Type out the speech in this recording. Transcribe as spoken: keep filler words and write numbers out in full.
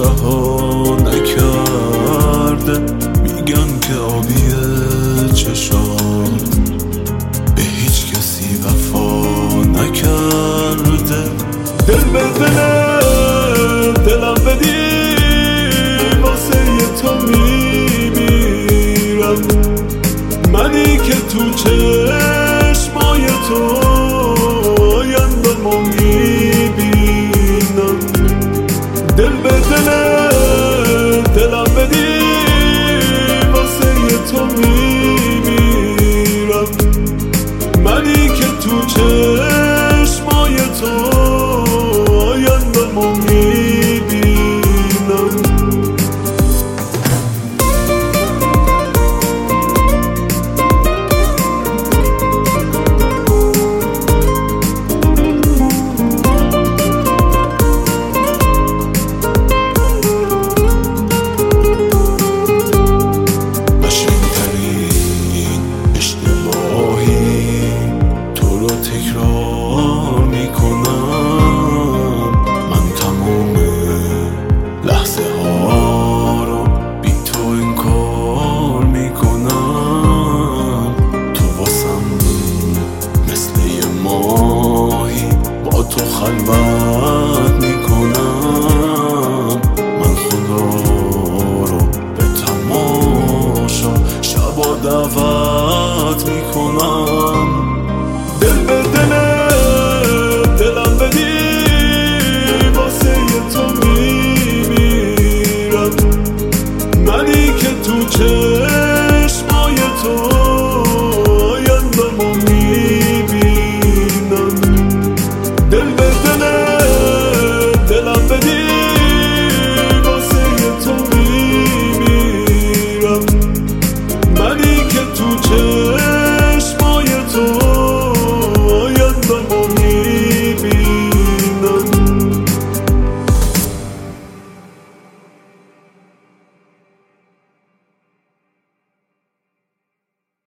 رها نکرده، میگن که آبیه چشات به هیچ کسی وفا نکرده. دل به دل دلم بدی واسه تو میمیرم، منی که تو چشمای تو آینده‌مو میبینم. دل به دل دلم بدی واسه تو میمیرم، منی که تو چشمای تو آینده‌مو میبینم. تکرار میکنم من تمام لحظه ها رو بی تو انکار میکنم. تو واسم مثل یه ماهی با تو خلوت میکنم. من خدا رو به تماشا شبا دعوت میکنم. دل به دل دلم بدی واسه تو میمیرم، منی که تو چشمای تو آینده‌مو میبینم. دل به دل دلم بدی واسه تو میمیرم، منی که تو چشمای